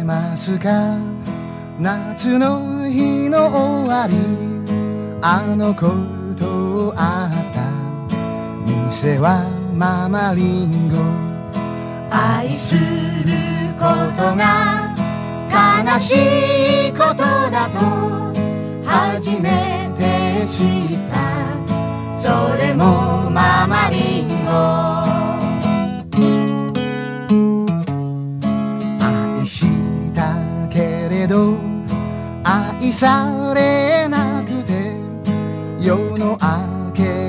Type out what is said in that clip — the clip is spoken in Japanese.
ますか？夏の日の終わり、あのことあった店はママリンゴ。 愛することが悲しいことだと初めて知った。それもママリンゴ。 愛したけれど愛されなくて夜の明け